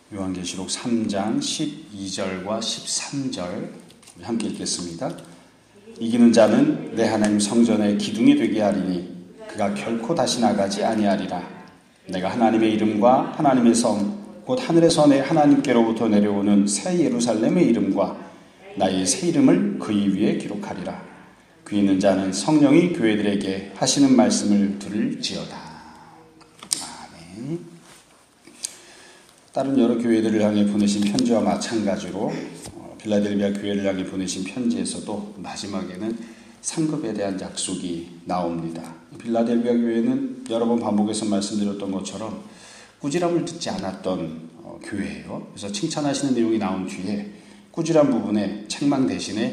요한계시록 3장 12절과 13절 함께 읽겠습니다. 이기는 자는 내 하나님 성전의 기둥이 되게 하리니 그가 결코 다시 나가지 아니하리라. 내가 하나님의 이름과 하나님의 성 곧 하늘에서 내 하나님께로부터 내려오는 새 예루살렘의 이름과 나의 새 이름을 그의 위에 기록하리라. 귀 있는 자는 성령이 교회들에게 하시는 말씀을 들을지어다. 아멘. 다른 여러 교회들을 향해 보내신 편지와 마찬가지로 빌라델비아 교회를 향해 보내신 편지에서도 마지막에는 상급에 대한 약속이 나옵니다. 빌라델비아 교회는 여러 번 반복해서 말씀드렸던 것처럼 꾸지람을 듣지 않았던 교회예요. 그래서 칭찬하시는 내용이 나온 뒤에 꾸지람 부분에 책망 대신에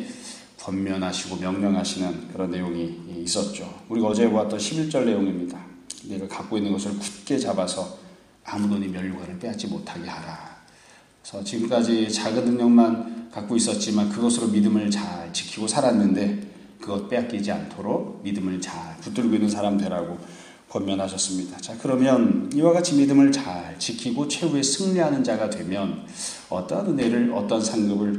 권면하시고 명령하시는 그런 내용이 있었죠. 우리가 어제 보았던 11절 내용입니다. 내가 갖고 있는 것을 굳게 잡아서 아무도 네 면류관을 빼앗지 못하게 하라. 그래서 지금까지 작은 능력만 갖고 있었지만 그것으로 믿음을 잘 지키고 살았는데 그것 빼앗기지 않도록 믿음을 잘 붙들고 있는 사람 되라고 권면하셨습니다. 자, 그러면 이와 같이 믿음을 잘 지키고 최후에 승리하는 자가 되면 어떠한 은혜를, 어떠한 상급을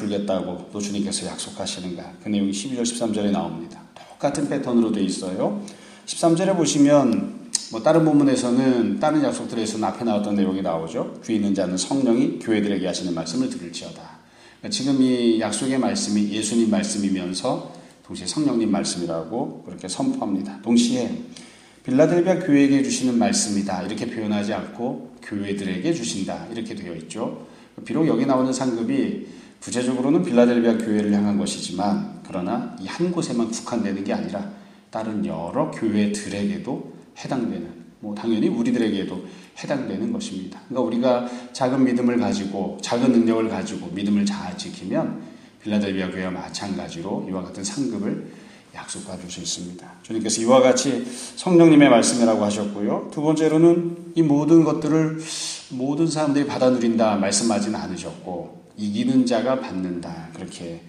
베풀겠다고 또 주님께서 약속하시는가? 그 내용이 12절, 13절에 나옵니다. 똑같은 패턴으로 되어 있어요. 13절에 보시면 다른 본문에서는 다른 약속들에서는 앞에 나왔던 내용이 나오죠. 귀 있는 자는 성령이 교회들에게 하시는 말씀을 들을지어다. 그러니까 지금 이 약속의 말씀이 예수님 말씀이면서 동시에 성령님 말씀이라고 그렇게 선포합니다. 동시에 빌라델비아 교회에게 주시는 말씀이다 이렇게 표현하지 않고 교회들에게 주신다 이렇게 되어 있죠. 비록 여기 나오는 상급이 구체적으로는 빌라델비아 교회를 향한 것이지만 그러나 이 한 곳에만 국한되는 게 아니라 다른 여러 교회들에게도 해당되는, 당연히 우리들에게도 해당되는 것입니다. 그러니까 우리가 작은 믿음을 가지고 작은 능력을 가지고 믿음을 잘 지키면 빌라델비아 교회와 마찬가지로 이와 같은 상급을 약속받을 수 있습니다. 주님께서 이와 같이 성령님의 말씀이라고 하셨고요. 두 번째로는 이 모든 것들을 모든 사람들이 받아 누린다 말씀하지는 않으셨고 이기는 자가 받는다 그렇게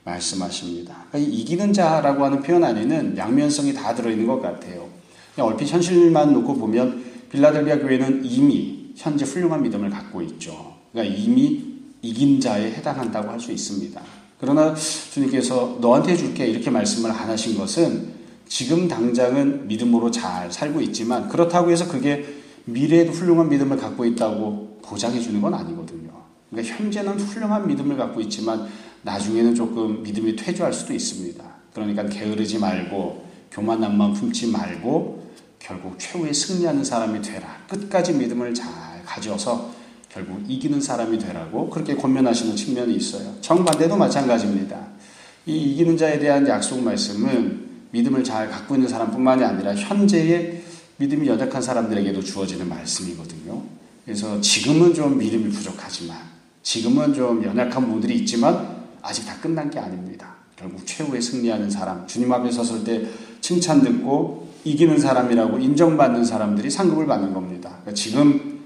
말씀하십니다. 그러니까 이 이기는 자라고 하는 표현 안에는 양면성이 다 들어있는 것 같아요. 그냥 얼핏 현실만 놓고 보면 빌라델비아 교회는 이미 현재 훌륭한 믿음을 갖고 있죠. 그러니까 이미 이긴 자에 해당한다고 할 수 있습니다. 그러나 주님께서 너한테 줄게 이렇게 말씀을 안 하신 것은 지금 당장은 믿음으로 잘 살고 있지만 그렇다고 해서 그게 미래에도 훌륭한 믿음을 갖고 있다고 보장해 주는 건 아니거든요. 그러니까 현재는 훌륭한 믿음을 갖고 있지만 나중에는 조금 믿음이 퇴조할 수도 있습니다. 그러니까 게으르지 말고 교만함만 품지 말고 결국 최후에 승리하는 사람이 되라. 끝까지 믿음을 잘 가져서 결국 이기는 사람이 되라고 그렇게 권면하시는 측면이 있어요. 정반대도 마찬가지입니다. 이 이기는 자에 대한 약속 말씀은 믿음을 잘 갖고 있는 사람뿐만이 아니라 현재의 믿음이 연약한 사람들에게도 주어지는 말씀이거든요. 그래서 지금은 좀 믿음이 부족하지만 지금은 좀 연약한 부분들이 있지만 아직 다 끝난 게 아닙니다. 결국 최후에 승리하는 사람, 주님 앞에 섰을 때 칭찬 듣고 이기는 사람이라고 인정받는 사람들이 상급을 받는 겁니다. 그러니까 지금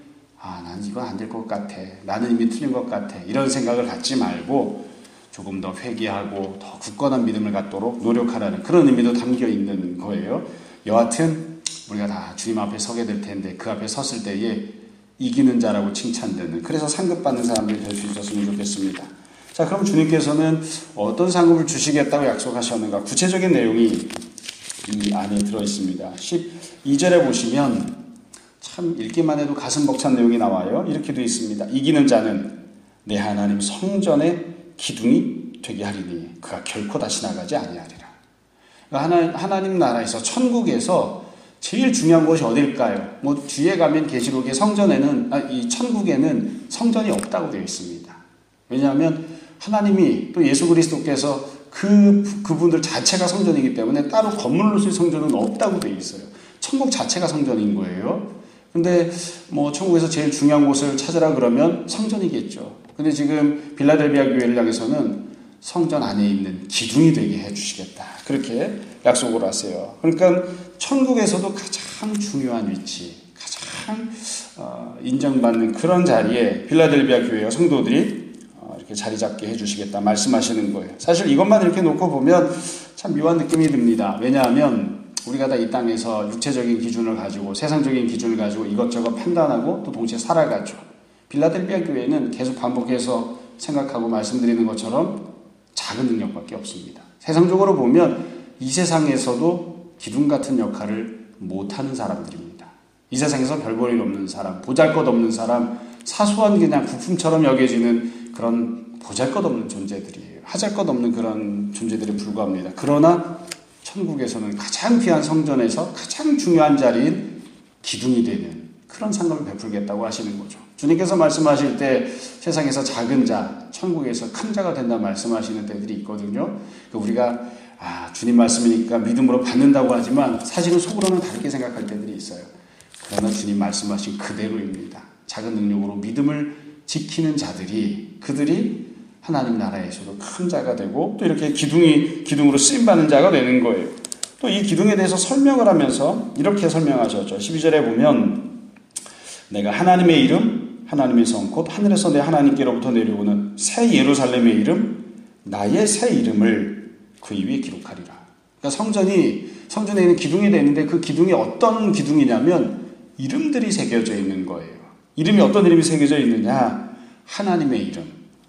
난 이거 안 될 것 같아. 나는 이미 틀린 것 같아. 이런 생각을 갖지 말고 조금 더 회개하고 더 굳건한 믿음을 갖도록 노력하라는 그런 의미도 담겨 있는 거예요. 여하튼 우리가 다 주님 앞에 서게 될 텐데 그 앞에 섰을 때에 이기는 자라고 칭찬되는 그래서 상급받는 사람들이 될 수 있었으면 좋겠습니다. 자, 그럼 주님께서는 어떤 상급을 주시겠다고 약속하셨는가? 구체적인 내용이 이 안에 들어있습니다. 12절에 보시면 참 읽기만 해도 가슴 벅찬 내용이 나와요. 이렇게 되어 있습니다. 이기는 자는 내 하나님 성전의 기둥이 되게 하리니 그가 결코 다시 나가지 아니하리라. 그러니까 하나님 나라에서 천국에서 제일 중요한 것이 어딜까요? 뒤에 가면 계시록의 성전에는 이 천국에는 성전이 없다고 되어 있습니다. 왜냐하면 하나님이 또 예수 그리스도께서 그분들 자체가 성전이기 때문에 따로 건물로서의 성전은 없다고 되어 있어요. 천국 자체가 성전인 거예요. 근데 천국에서 제일 중요한 곳을 찾으라 그러면 성전이겠죠. 근데 지금 빌라델비아 교회를 향해서는 성전 안에 있는 기둥이 되게 해주시겠다. 그렇게 약속을 하세요. 그러니까 천국에서도 가장 중요한 위치, 가장 인정받는 그런 자리에 빌라델비아 교회와 성도들이 이렇게 자리 잡게 해주시겠다 말씀하시는 거예요. 사실 이것만 이렇게 놓고 보면 참 묘한 느낌이 듭니다. 왜냐하면 우리가 다 이 땅에서 육체적인 기준을 가지고 세상적인 기준을 가지고 이것저것 판단하고 또 동시에 살아가죠. 빌라델비아 교회는 계속 반복해서 생각하고 말씀드리는 것처럼 작은 능력밖에 없습니다. 세상적으로 보면 이 세상에서도 기둥 같은 역할을 못하는 사람들입니다. 이 세상에서 별 볼 일 없는 사람, 보잘것없는 사람, 사소한 그냥 부품처럼 여겨지는 그런 보잘것없는 존재들이에요. 하잘것없는 그런 존재들에 불과합니다. 그러나 천국에서는 가장 귀한 성전에서 가장 중요한 자리인 기둥이 되는 그런 상급을 베풀겠다고 하시는 거죠. 주님께서 말씀하실 때 세상에서 작은 자, 천국에서 큰 자가 된다 말씀하시는 때들이 있거든요. 우리가 주님 말씀이니까 믿음으로 받는다고 하지만 사실은 속으로는 다르게 생각할 때들이 있어요. 그러나 주님 말씀하신 그대로입니다. 작은 능력으로 믿음을 지키는 자들이, 그들이 하나님 나라에서도 큰 자가 되고 또 이렇게 기둥으로 쓰임받는 자가 되는 거예요. 또 이 기둥에 대해서 설명을 하면서 이렇게 설명하셨죠. 12절에 보면 내가 하나님의 이름, 하나님의 성, 곧 하늘에서 내 하나님께로부터 내려오는 새 예루살렘의 이름, 나의 새 이름을 그 위에 기록하리라. 그러니까 성전에 있는 기둥이 되는데 그 기둥이 어떤 기둥이냐면 이름들이 새겨져 있는 거예요. 이름이 어떤 이름이 새겨져 있느냐? 하나님의 이름,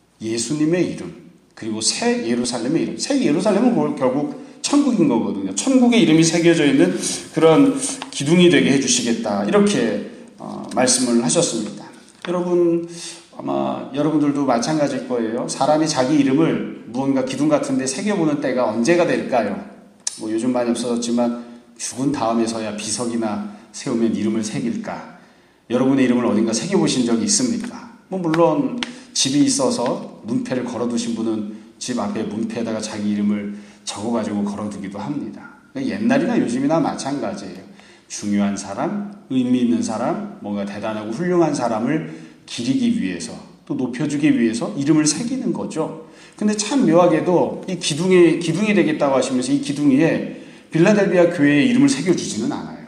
예수님의 이름, 그리고 새 예루살렘의 이름. 새 예루살렘은 결국 천국인 거거든요. 천국의 이름이 새겨져 있는 그런 기둥이 되게 해주시겠다. 이렇게 말씀을 하셨습니다. 여러분, 아마 여러분들도 마찬가지일 거예요. 사람이 자기 이름을 무언가 기둥 같은 데 새겨보는 때가 언제가 될까요? 요즘 많이 없어졌지만 죽은 다음에서야 비석이나 세우면 이름을 새길까? 여러분의 이름을 어딘가 새겨보신 적이 있습니까? 물론 집이 있어서 문패를 걸어두신 분은 집 앞에 문패에다가 자기 이름을 적어가지고 걸어두기도 합니다. 옛날이나 요즘이나 마찬가지예요. 중요한 사람, 의미 있는 사람, 뭔가 대단하고 훌륭한 사람을 기리기 위해서 또 높여주기 위해서 이름을 새기는 거죠. 근데 참 묘하게도 이 기둥이 되겠다고 하시면서 이 기둥 위에 빌라델비아 교회의 이름을 새겨주지는 않아요.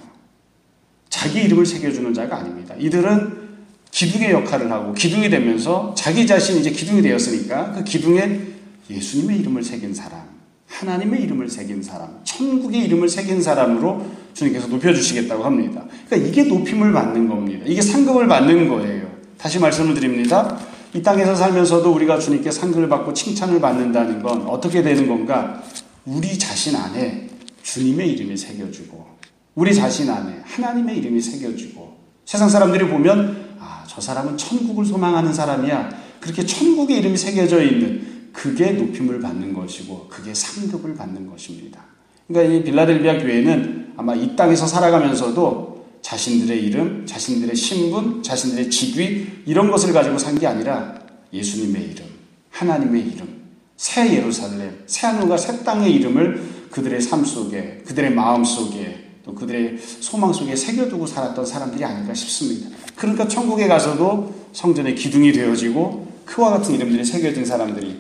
자기 이름을 새겨주는 자가 아닙니다. 이들은 기둥의 역할을 하고 기둥이 되면서 자기 자신이 이제 기둥이 되었으니까 그 기둥에 예수님의 이름을 새긴 사람, 하나님의 이름을 새긴 사람, 천국의 이름을 새긴 사람으로 주님께서 높여주시겠다고 합니다. 그러니까 이게 높임을 받는 겁니다. 이게 상급을 받는 거예요. 다시 말씀을 드립니다. 이 땅에서 살면서도 우리가 주님께 상급을 받고 칭찬을 받는다는 건 어떻게 되는 건가? 우리 자신 안에 주님의 이름이 새겨지고 우리 자신 안에 하나님의 이름이 새겨지고 세상 사람들이 보면 저 사람은 천국을 소망하는 사람이야. 그렇게 천국의 이름이 새겨져 있는 그게 높임을 받는 것이고 그게 상급을 받는 것입니다. 그러니까 이 빌라델비아 교회는 아마 이 땅에서 살아가면서도 자신들의 이름, 자신들의 신분, 자신들의 직위 이런 것을 가지고 산 게 아니라 예수님의 이름, 하나님의 이름, 새 예루살렘, 새 하늘과 새 땅의 이름을 그들의 삶 속에, 그들의 마음 속에 또 그들의 소망 속에 새겨두고 살았던 사람들이 아닌가 싶습니다. 그러니까 천국에 가서도 성전의 기둥이 되어지고 그와 같은 이름들이 새겨진 사람들이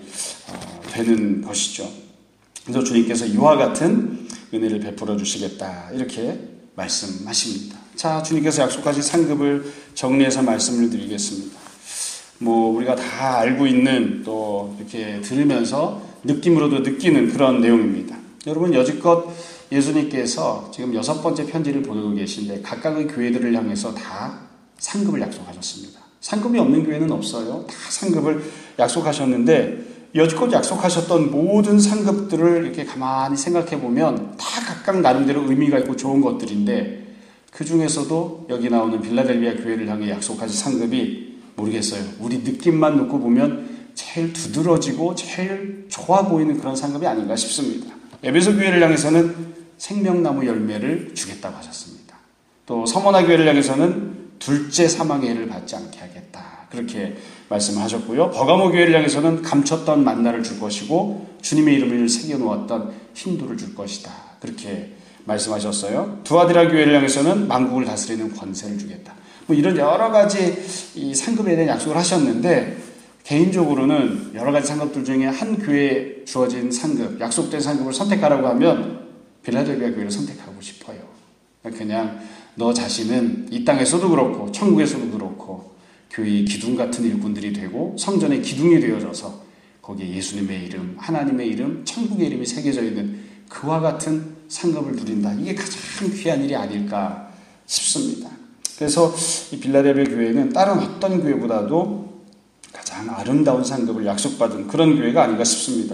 되는 것이죠. 그래서 주님께서 이와 같은 은혜를 베풀어 주시겠다 이렇게 말씀하십니다. 자, 주님께서 약속하신 상급을 정리해서 말씀을 드리겠습니다. 우리가 다 알고 있는 또 이렇게 들으면서 느낌으로도 느끼는 그런 내용입니다. 여러분, 여지껏 예수님께서 지금 6번째 편지를 보내고 계신데 각각의 교회들을 향해서 다 상급을 약속하셨습니다. 상급이 없는 교회는 없어요. 다 상급을 약속하셨는데 여지껏 약속하셨던 모든 상급들을 이렇게 가만히 생각해 보면 다 각각 나름대로 의미가 있고 좋은 것들인데 그 중에서도 여기 나오는 빌라델비아 교회를 향해 약속하신 상급이 모르겠어요. 우리 느낌만 놓고 보면 제일 두드러지고 제일 좋아 보이는 그런 상급이 아닌가 싶습니다. 에베소 교회를 향해서는 생명나무 열매를 주겠다고 하셨습니다. 또 서머나 교회를 향해서는 둘째 사망의 해를 받지 않게 하겠다. 그렇게 말씀하셨고요. 버가모 교회를 향해서는 감췄던 만나를 줄 것이고 주님의 이름을 새겨놓았던 힌도를 줄 것이다. 그렇게 말씀하셨어요. 두아디라 교회를 향해서는 만국을 다스리는 권세를 주겠다. 이런 여러 가지 이 상급에 대한 약속을 하셨는데 개인적으로는 여러 가지 상급들 중에 한 교회에 주어진 상급, 약속된 상급을 선택하라고 하면 빌라델비아 교회를 선택하고 싶어요. 그냥 너 자신은 이 땅에서도 그렇고 천국에서도 그렇고 교회의 기둥 같은 일꾼들이 되고 성전의 기둥이 되어져서 거기에 예수님의 이름, 하나님의 이름, 천국의 이름이 새겨져 있는 그와 같은 상급을 누린다. 이게 가장 귀한 일이 아닐까 싶습니다. 그래서 이 빌라델비아 교회는 다른 어떤 교회보다도 가장 아름다운 상급을 약속받은 그런 교회가 아닌가 싶습니다.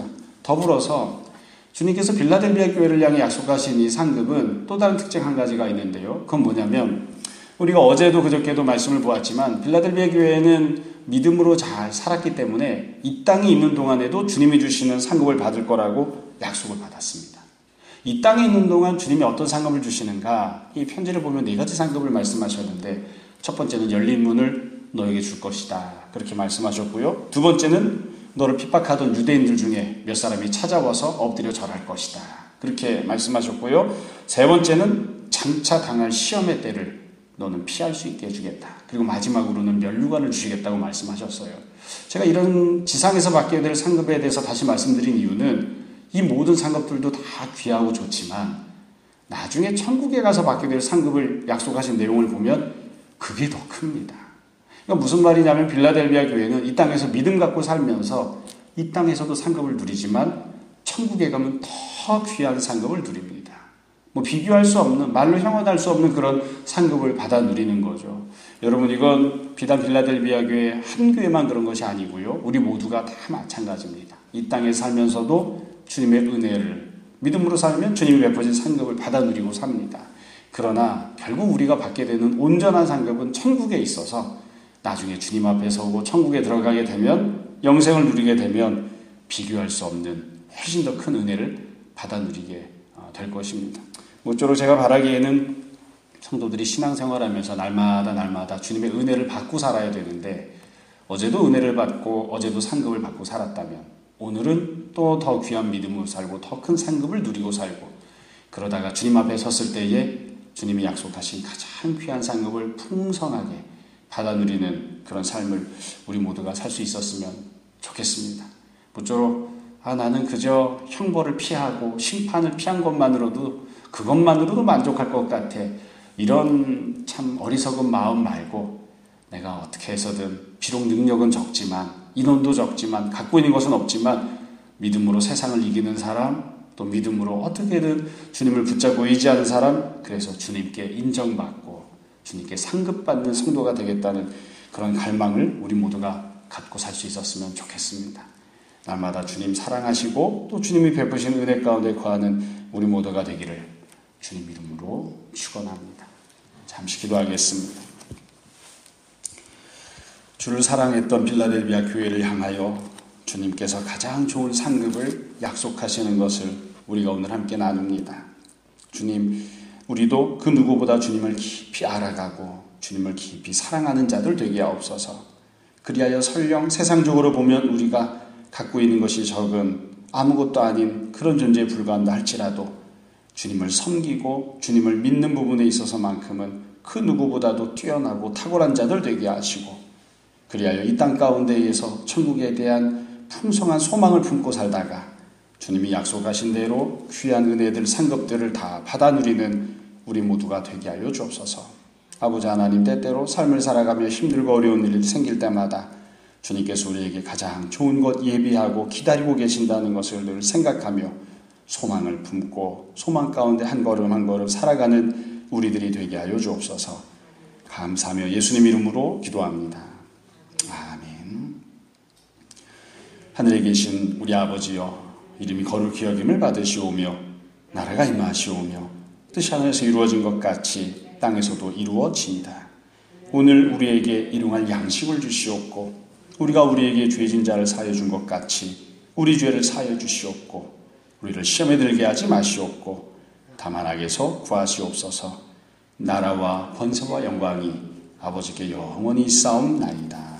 더불어서 주님께서 빌라델비아 교회를 향해 약속하신 이 상급은 또 다른 특징 한 가지가 있는데요. 그건 뭐냐면 우리가 어제도 그저께도 말씀을 보았지만 빌라델비아 교회는 믿음으로 잘 살았기 때문에 이 땅에 있는 동안에도 주님이 주시는 상급을 받을 거라고 약속을 받았습니다. 이 땅에 있는 동안 주님이 어떤 상급을 주시는가? 이 편지를 보면 4가지 상급을 말씀하셨는데 첫 번째는 열린 문을 너에게 줄 것이다. 그렇게 말씀하셨고요. 두 번째는 너를 핍박하던 유대인들 중에 몇 사람이 찾아와서 엎드려 절할 것이다. 그렇게 말씀하셨고요. 세 번째는 장차 당할 시험의 때를 너는 피할 수 있게 해주겠다. 그리고 마지막으로는 면류관을 주시겠다고 말씀하셨어요. 제가 이런 지상에서 받게 될 상급에 대해서 다시 말씀드린 이유는 이 모든 상급들도 다 귀하고 좋지만 나중에 천국에 가서 받게 될 상급을 약속하신 내용을 보면 그게 더 큽니다. 그러니까 무슨 말이냐면 빌라델비아 교회는 이 땅에서 믿음 갖고 살면서 이 땅에서도 상급을 누리지만 천국에 가면 더 귀한 상급을 누립니다. 비교할 수 없는, 말로 형언할 수 없는 그런 상급을 받아 누리는 거죠. 여러분, 이건 비단 빌라델비아 교회 한 교회만 그런 것이 아니고요. 우리 모두가 다 마찬가지입니다. 이 땅에 살면서도 주님의 은혜를 믿음으로 살면 주님이 베푸신 상급을 받아 누리고 삽니다. 그러나 결국 우리가 받게 되는 온전한 상급은 천국에 있어서 나중에 주님 앞에 서고 천국에 들어가게 되면, 영생을 누리게 되면 비교할 수 없는 훨씬 더 큰 은혜를 받아 누리게 될 것입니다. 모쪼록 제가 바라기에는 성도들이 신앙생활하면서 날마다 주님의 은혜를 받고 살아야 되는데, 어제도 은혜를 받고 어제도 상급을 받고 살았다면 오늘은 또 더 귀한 믿음으로 살고 더 큰 상급을 누리고 살고, 그러다가 주님 앞에 섰을 때에 주님이 약속하신 가장 귀한 상급을 풍성하게 받아 누리는 그런 삶을 우리 모두가 살 수 있었으면 좋겠습니다. 모쪼록 나는 그저 형벌을 피하고 심판을 피한 그것만으로도 만족할 것 같아. 이런 참 어리석은 마음 말고 내가 어떻게 해서든 비록 능력은 적지만 인원도 적지만 갖고 있는 것은 없지만 믿음으로 세상을 이기는 사람, 또 믿음으로 어떻게든 주님을 붙잡고 의지하는 사람, 그래서 주님께 인정받고 주님께 상급받는 성도가 되겠다는 그런 갈망을 우리 모두가 갖고 살 수 있었으면 좋겠습니다. 날마다 주님 사랑하시고 또 주님이 베푸신 은혜 가운데 거하는 우리 모두가 되기를 주님 이름으로 축원합니다. 잠시 기도하겠습니다. 주를 사랑했던 빌라델비아 교회를 향하여 주님께서 가장 좋은 상급을 약속하시는 것을 우리가 오늘 함께 나눕니다. 주님, 우리도 그 누구보다 주님을 깊이 알아가고 주님을 깊이 사랑하는 자들 되게 하옵소서. 그리하여 설령 세상적으로 보면 우리가 갖고 있는 것이 적은 아무것도 아닌 그런 존재에 불과한다 할지라도 주님을 섬기고 주님을 믿는 부분에 있어서만큼은 그 누구보다도 뛰어나고 탁월한 자들 되게 하시고, 그리하여 이 땅 가운데에서 천국에 대한 풍성한 소망을 품고 살다가 주님이 약속하신 대로 귀한 은혜들, 상급들을 다 받아 누리는 우리 모두가 되게 하여 주옵소서. 아버지 하나님, 때때로 삶을 살아가며 힘들고 어려운 일이 생길 때마다 주님께서 우리에게 가장 좋은 것 예비하고 기다리고 계신다는 것을 늘 생각하며 소망을 품고 소망 가운데 한 걸음 한 걸음 살아가는 우리들이 되게 하여 주옵소서. 감사하며 예수님 이름으로 기도합니다. 아멘. 하늘에 계신 우리 아버지여, 이름이 거룩히 여김을 받으시오며 나라가 임하시오며 뜻이 하늘에서 이루어진 것 같이 땅에서도 이루어지이다. 오늘 우리에게 일용할 양식을 주시옵고 우리가 우리에게 죄진 자를 사하여 준 것 같이 우리 죄를 사하여 주시옵고 우리를 시험에 들게 하지 마시옵고 다만 악에서 구하시옵소서. 나라와 권세와 영광이 아버지께 영원히 있사옵나이다.